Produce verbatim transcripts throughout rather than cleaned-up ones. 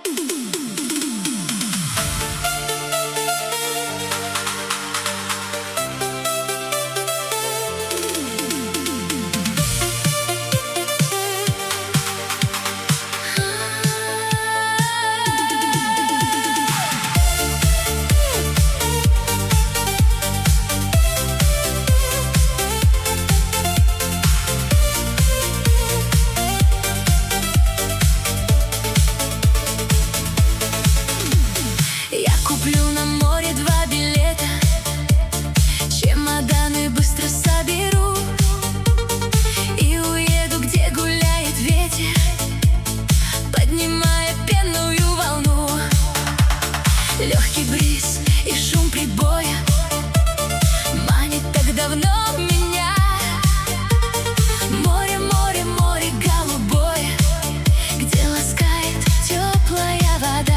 Куплю на море два билета, чемоданы быстро соберу и уеду, где гуляет ветер, поднимая пенную волну. Легкий бриз и шум прибоя манит так давно меня. Море, море, море голубое, где ласкает теплая вода.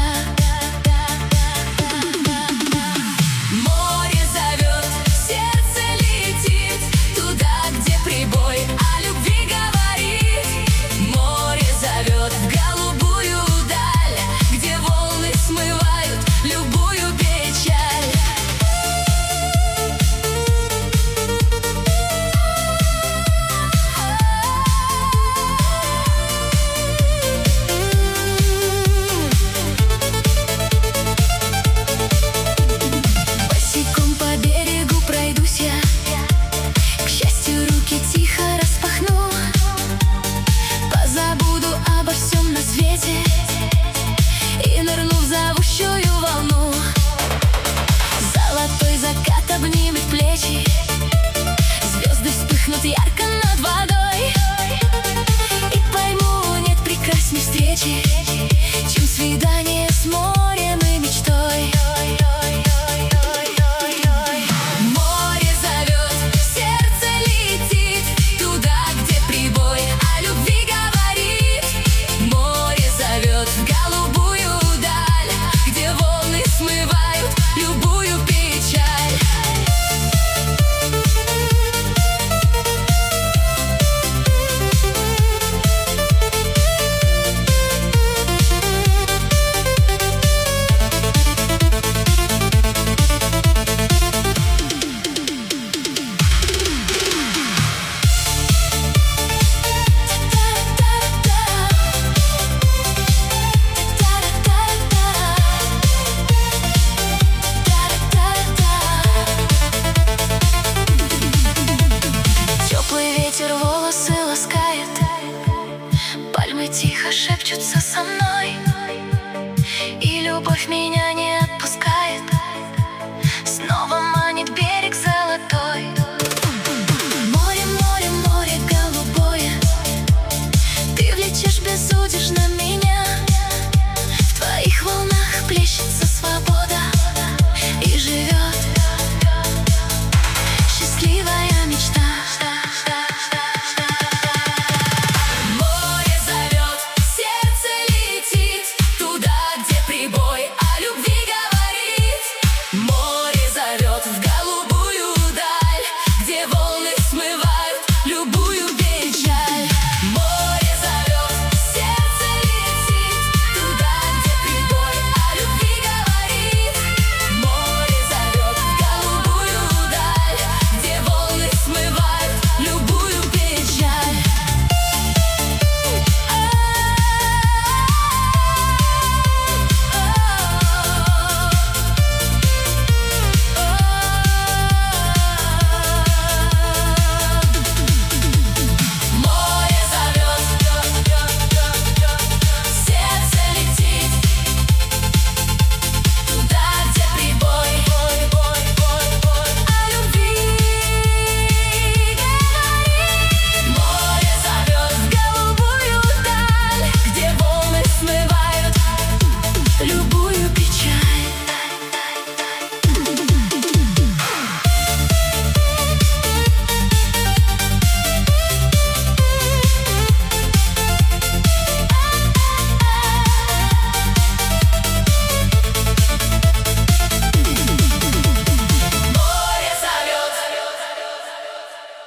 И нырну в зовущую волну. Золотой закат обнимет плечи, звезды вспыхнут ярко над водой. И пойму, нет прекрасней встречи, чем свидание с морем и мечтой. Море зовет, сердце летит туда, где прибой о любви говорит. Море зовет в голубую даль, где волны смывают любую печаль. Ветер волосы ласкает, пальмы тихо шепчутся со мной, и любовь меня не отпускает, снова манит берег золотой. Море, море, море голубое, ты влечешь безудержно меня, в твоих волнах плещется свобода.